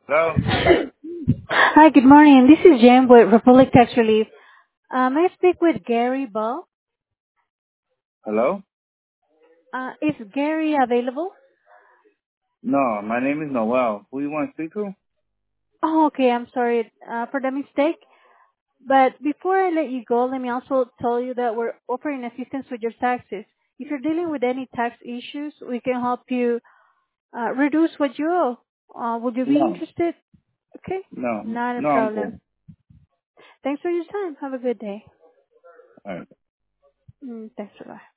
Hello? Hi, good morning. This is Jem with Republic Tax Relief. May I speak with Gary Ball? Hello? Is Gary available? No, my name is Noel. Who you want to speak to? Oh, okay. I'm sorry for the mistake. But before I let you go, let me also tell you that we're offering assistance with your taxes. If you're dealing with any tax issues, we can help you reduce what you owe. Would you be No. interested? Okay. No. Not a No, I'm good. problem. Thanks for your time. Have a good day. All right. Thanks. Bye.